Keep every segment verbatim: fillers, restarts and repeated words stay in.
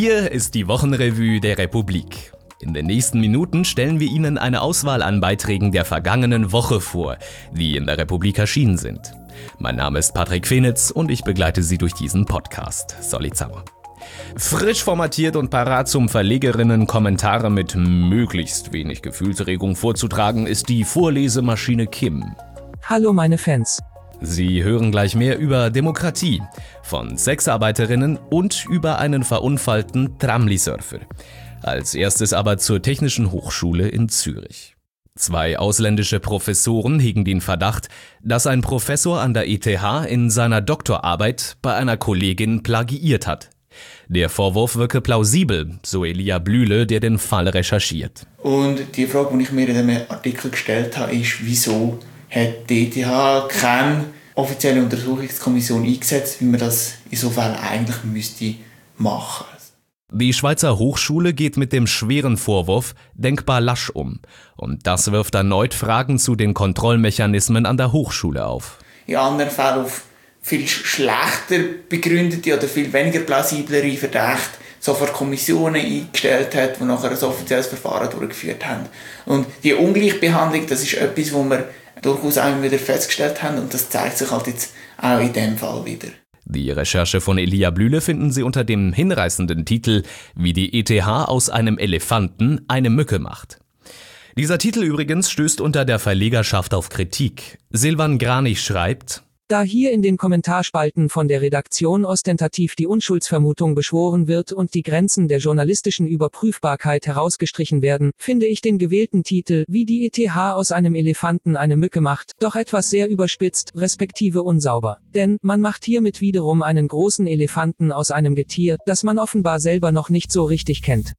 Hier ist die Wochenrevue der Republik. In den nächsten Minuten stellen wir Ihnen eine Auswahl an Beiträgen der vergangenen Woche vor, die in der Republik erschienen sind. Mein Name ist Patrick Fenitz und ich begleite Sie durch diesen Podcast. Solid Summer. Frisch formatiert und parat zum Verlegerinnen Kommentare mit möglichst wenig Gefühlsregung vorzutragen ist die Vorlesemaschine Kim. Hallo meine Fans. Sie hören gleich mehr über Demokratie, von Sexarbeiterinnen und über einen verunfallten Tramli-Surfer. Als erstes aber zur Technischen Hochschule in Zürich. Zwei ausländische Professoren hegen den Verdacht, dass ein Professor an der E T H in seiner Doktorarbeit bei einer Kollegin plagiiert hat. Der Vorwurf wirke plausibel, so Elia Blühle, der den Fall recherchiert. Und die Frage, die ich mir in diesem Artikel gestellt habe, ist, wieso hat die E T H keine offizielle Untersuchungskommission eingesetzt, wie man das in so Fällen eigentlich müsste machen. Die Schweizer Hochschule geht mit dem schweren Vorwurf denkbar lasch um. Und das wirft erneut Fragen zu den Kontrollmechanismen an der Hochschule auf. In anderen Fällen auf viel schlechter begründete oder viel weniger plausiblere Verdächte sofort Kommissionen eingestellt hat, die nachher ein offizielles Verfahren durchgeführt haben. Und die Ungleichbehandlung, das ist etwas, was wir durchaus auch wieder festgestellt haben, und das zeigt sich halt jetzt auch in diesem Fall wieder. Die Recherche von Elia Blühle finden Sie unter dem hinreißenden Titel »Wie die E T H aus einem Elefanten eine Mücke macht«. Dieser Titel übrigens stößt unter der Verlegerschaft auf Kritik. Silvan Granich schreibt: Da hier in den Kommentarspalten von der Redaktion ostentativ die Unschuldsvermutung beschworen wird und die Grenzen der journalistischen Überprüfbarkeit herausgestrichen werden, finde ich den gewählten Titel »Wie die E T H aus einem Elefanten eine Mücke macht« doch etwas sehr überspitzt, respektive unsauber. Denn man macht hiermit wiederum einen großen Elefanten aus einem Getier, das man offenbar selber noch nicht so richtig kennt.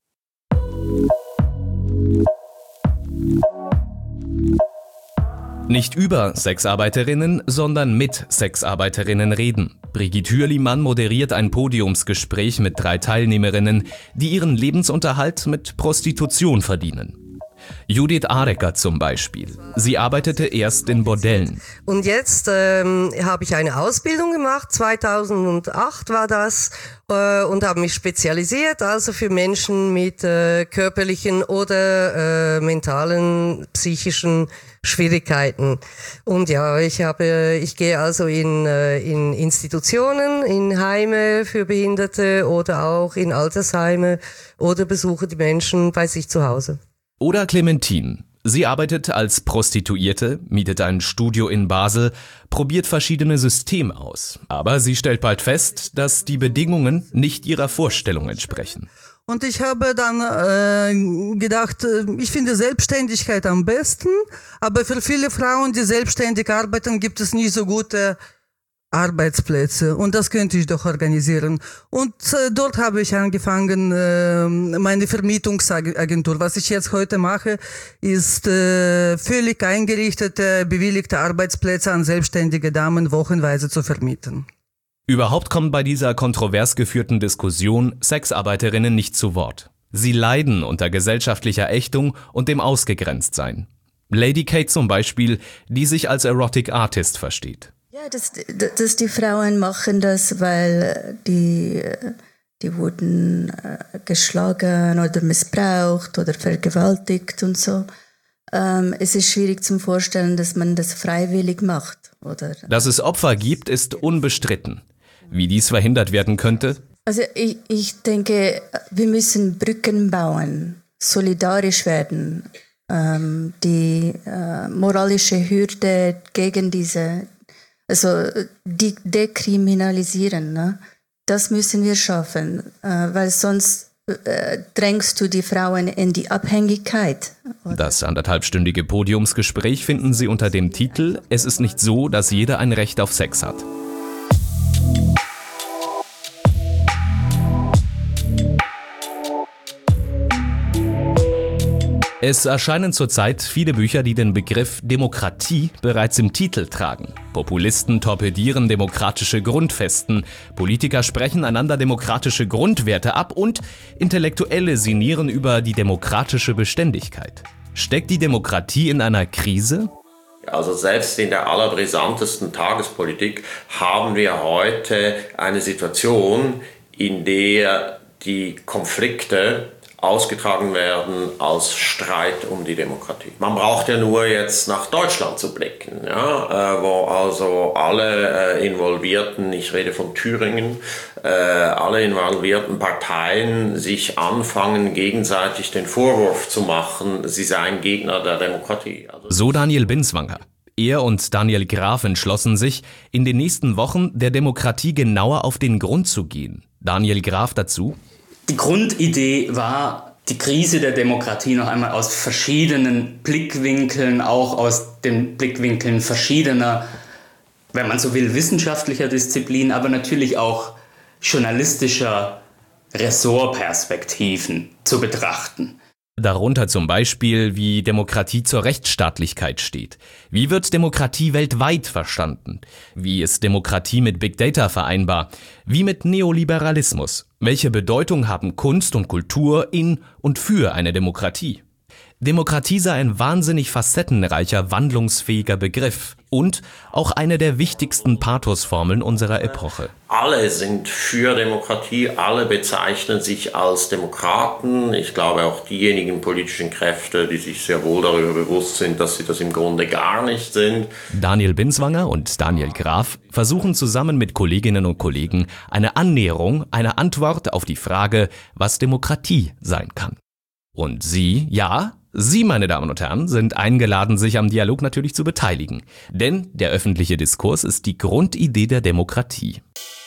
Nicht über Sexarbeiterinnen, sondern mit Sexarbeiterinnen reden. Brigitte Hürlimann moderiert ein Podiumsgespräch mit drei Teilnehmerinnen, die ihren Lebensunterhalt mit Prostitution verdienen. Judith Arecker zum Beispiel. Sie arbeitete erst in Bordellen. Und jetzt ähm, habe ich eine Ausbildung gemacht, zweitausendacht war das, äh, und habe mich spezialisiert, also für Menschen mit äh, körperlichen oder äh, mentalen, psychischen Schwierigkeiten. Und ja, ich habe, ich gehe also in, äh, in Institutionen, in Heime für Behinderte oder auch in Altersheime oder besuche die Menschen bei sich zu Hause. Oder Clementine. Sie arbeitet als Prostituierte, mietet ein Studio in Basel, probiert verschiedene Systeme aus. Aber sie stellt bald fest, dass die Bedingungen nicht ihrer Vorstellung entsprechen. Und ich habe dann äh, gedacht, ich finde Selbstständigkeit am besten, aber für viele Frauen, die selbstständig arbeiten, gibt es nicht so gute Arbeitsplätze, und das könnte ich doch organisieren. Und äh, dort habe ich angefangen, äh, meine Vermietungsagentur. Was ich jetzt heute mache, ist äh, völlig eingerichtete, bewilligte Arbeitsplätze an selbstständige Damen wochenweise zu vermieten. Überhaupt kommen bei dieser kontrovers geführten Diskussion Sexarbeiterinnen nicht zu Wort. Sie leiden unter gesellschaftlicher Ächtung und dem Ausgegrenztsein. Lady Kate zum Beispiel, die sich als Erotic Artist versteht. Ja, das, das die Frauen machen das, weil die, die wurden geschlagen oder missbraucht oder vergewaltigt und so. Ähm, es ist schwierig zum Vorstellen, dass man das freiwillig macht. Oder Dass es Opfer gibt, ist unbestritten. Wie dies verhindert werden könnte? Also ich, ich denke, wir müssen Brücken bauen, solidarisch werden. Ähm, die äh, moralische Hürde gegen diese Also die dekriminalisieren, ne? Das müssen wir schaffen, äh, weil sonst äh, drängst du die Frauen in die Abhängigkeit. Oder? Das anderthalbstündige Podiumsgespräch finden Sie unter dem Titel »Es ist nicht so, dass jeder ein Recht auf Sex hat«. Es erscheinen zurzeit viele Bücher, die den Begriff Demokratie bereits im Titel tragen. Populisten torpedieren demokratische Grundfesten, Politiker sprechen einander demokratische Grundwerte ab und Intellektuelle sinnieren über die demokratische Beständigkeit. Steckt die Demokratie in einer Krise? Also selbst in der allerbrisantesten Tagespolitik haben wir heute eine Situation, in der die Konflikte ausgetragen werden als Streit um die Demokratie. Man braucht ja nur jetzt nach Deutschland zu blicken, ja, äh, wo also alle äh, involvierten, ich rede von Thüringen, äh, alle involvierten Parteien sich anfangen, gegenseitig den Vorwurf zu machen, sie seien Gegner der Demokratie. Also so Daniel Binswanger. Er und Daniel Graf entschlossen sich, in den nächsten Wochen der Demokratie genauer auf den Grund zu gehen. Daniel Graf dazu: Die Grundidee war, die Krise der Demokratie noch einmal aus verschiedenen Blickwinkeln, auch aus den Blickwinkeln verschiedener, wenn man so will, wissenschaftlicher Disziplinen, aber natürlich auch journalistischer Ressortperspektiven zu betrachten. Darunter zum Beispiel, wie Demokratie zur Rechtsstaatlichkeit steht. Wie wird Demokratie weltweit verstanden? Wie ist Demokratie mit Big Data vereinbar? Wie mit Neoliberalismus? Welche Bedeutung haben Kunst und Kultur in und für eine Demokratie? Demokratie sei ein wahnsinnig facettenreicher, wandlungsfähiger Begriff und auch eine der wichtigsten Pathosformeln unserer Epoche. Alle sind für Demokratie, alle bezeichnen sich als Demokraten. Ich glaube auch diejenigen politischen Kräfte, die sich sehr wohl darüber bewusst sind, dass sie das im Grunde gar nicht sind. Daniel Binswanger und Daniel Graf versuchen zusammen mit Kolleginnen und Kollegen eine Annäherung, eine Antwort auf die Frage, was Demokratie sein kann. Und Sie, ja, Sie, meine Damen und Herren, sind eingeladen, sich am Dialog natürlich zu beteiligen. Denn der öffentliche Diskurs ist die Grundidee der Demokratie.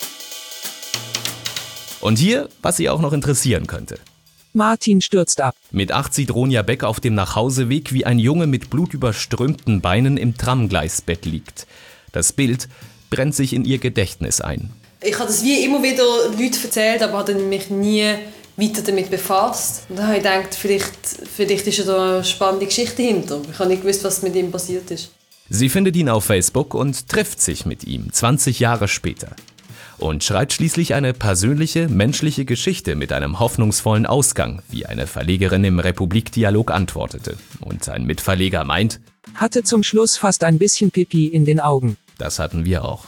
Und hier, was Sie auch noch interessieren könnte. Martin stürzt ab. Mit acht sieht Ronja Beck auf dem Nachhauseweg, wie ein Junge mit blutüberströmten Beinen im Tramgleisbett liegt. Das Bild brennt sich in ihr Gedächtnis ein. Ich habe das wie immer wieder Leuten erzählt, aber habe mich nie weiter damit befasst. Und dann habe ich gedacht, vielleicht, vielleicht ist ja da eine spannende Geschichte hinter. Ich habe nicht gewusst, was mit ihm passiert ist. Sie findet ihn auf Facebook und trifft sich mit ihm zwanzig Jahre später. Und schreibt schließlich eine persönliche, menschliche Geschichte mit einem hoffnungsvollen Ausgang, wie eine Verlegerin im Republik-Dialog antwortete. Und ein Mitverleger meint: Hatte zum Schluss fast ein bisschen Pipi in den Augen. Das hatten wir auch.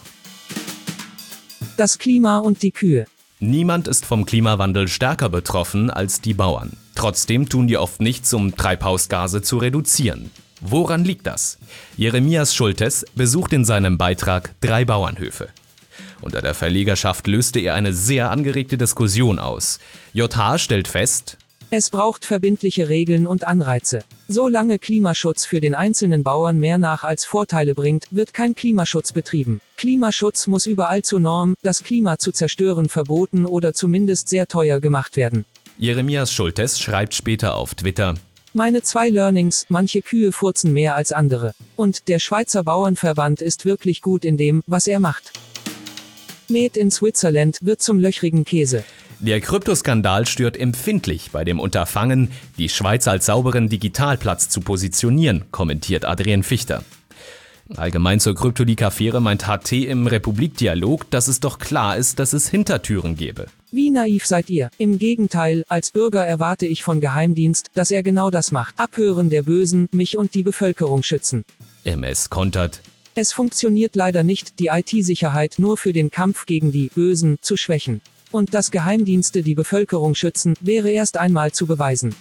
Das Klima und die Kühe. Niemand ist vom Klimawandel stärker betroffen als die Bauern. Trotzdem tun die oft nichts, um Treibhausgase zu reduzieren. Woran liegt das? Jeremias Schultes besucht in seinem Beitrag drei Bauernhöfe. Unter der Verlegerschaft löste er eine sehr angeregte Diskussion aus. J H stellt fest: Es braucht verbindliche Regeln und Anreize. Solange Klimaschutz für den einzelnen Bauern mehr nach als Vorteile bringt, wird kein Klimaschutz betrieben. Klimaschutz muss überall zur Norm, das Klima zu zerstören, verboten oder zumindest sehr teuer gemacht werden. Jeremias Schultes schreibt später auf Twitter: Meine zwei Learnings: Manche Kühe furzen mehr als andere. Und der Schweizer Bauernverband ist wirklich gut in dem, was er macht. Made in Switzerland wird zum löchrigen Käse. Der Kryptoskandal stört empfindlich bei dem Unterfangen, die Schweiz als sauberen Digitalplatz zu positionieren, kommentiert Adrian Fichter. Allgemein zur Kryptoleak-Affäre meint H T im Republik-Dialog, dass es doch klar ist, dass es Hintertüren gäbe. Wie naiv seid ihr? Im Gegenteil, als Bürger erwarte ich von Geheimdienst, dass er genau das macht. Abhören der Bösen, mich und die Bevölkerung schützen. M S kontert: Es funktioniert leider nicht, die I T-Sicherheit nur für den Kampf gegen die Bösen zu schwächen. Und dass Geheimdienste die Bevölkerung schützen, wäre erst einmal zu beweisen.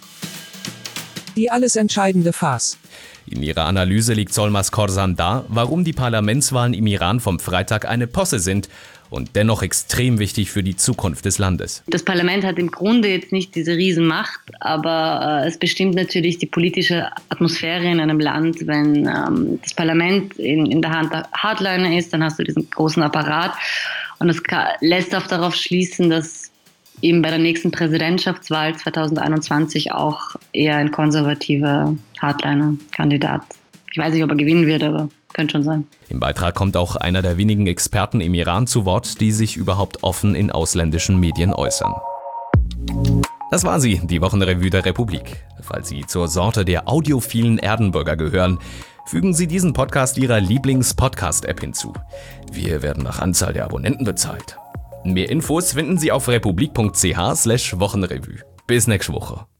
Die alles entscheidende Farce. In ihrer Analyse legt Solmaz Korsan dar, warum die Parlamentswahlen im Iran vom Freitag eine Posse sind und dennoch extrem wichtig für die Zukunft des Landes. Das Parlament hat im Grunde jetzt nicht diese Riesenmacht, aber äh, es bestimmt natürlich die politische Atmosphäre in einem Land. Wenn ähm, das Parlament in, in der Hand der Hardliner ist, dann hast du diesen großen Apparat. Und das lässt auch darauf schließen, dass eben bei der nächsten Präsidentschaftswahl zweitausendeinundzwanzig auch eher ein konservativer Hardliner-Kandidat. Ich weiß nicht, ob er gewinnen wird, aber könnte schon sein. Im Beitrag kommt auch einer der wenigen Experten im Iran zu Wort, die sich überhaupt offen in ausländischen Medien äußern. Das war sie, die Wochenrevue der Republik. Falls Sie zur Sorte der audiophilen Erdenbürger gehören, fügen Sie diesen Podcast Ihrer Lieblings-Podcast-App hinzu. Wir werden nach Anzahl der Abonnenten bezahlt. Mehr Infos finden Sie auf republik punkt c h slash Wochenrevue. Bis nächste Woche.